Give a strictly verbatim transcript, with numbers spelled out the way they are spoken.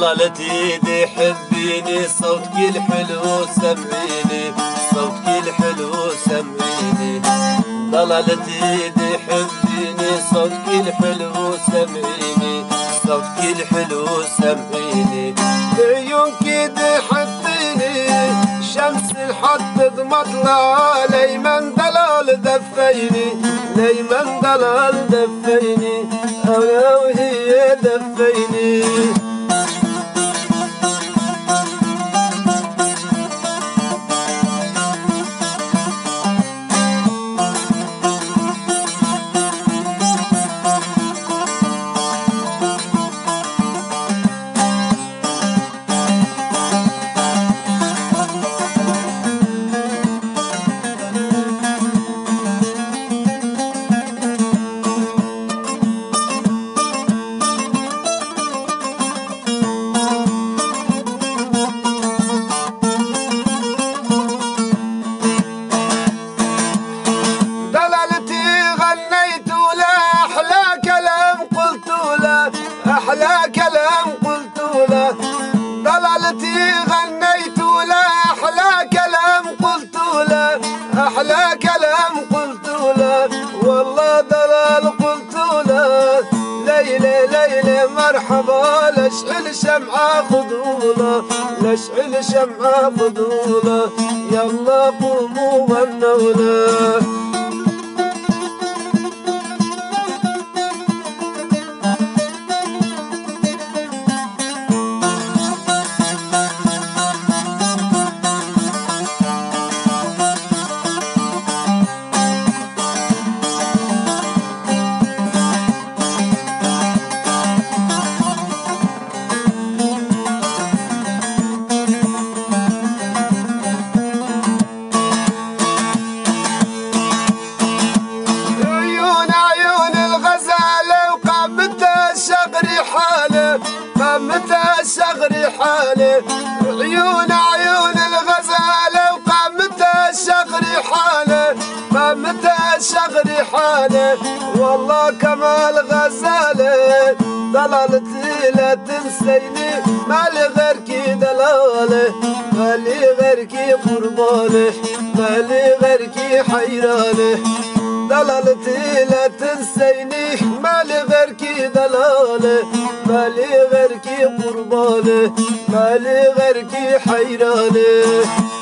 ضلالتي دي حبيني صوتك الحلو سمعيني صوتك الحلو سمعيني ضلالتي دي حبيني صوتك الحلو سمعيني صوتك الحلو سمعيني بعيونك دي حطيني شمس الحد مطلع ليمن ضلال دفيني ليمن ضلال دفيني أنا وهي دفيني أحلى كلام قلت له ضلالتي غنيت له أحلى كلام قلت له أحلى كلام قلت له والله ضلال قلت له ليلة ليلة مرحبا لاشعل شمعة خذوله لاشعل شمعة خذوله يلا قوموا غنوا له قامت الشغر حاله عيون عيون الغزالة وقامت الشغر حاله قامت الشغر حاله والله كمال غزالة ضلالتي لا تنسيني مالي غيركي دلاله مالي غيركي قربانه مالي غيركي حيرانه ضلالتي لا تنسيني مالي غيركي دلاله مالي غيركي قربانه مالي غيركي حيرانه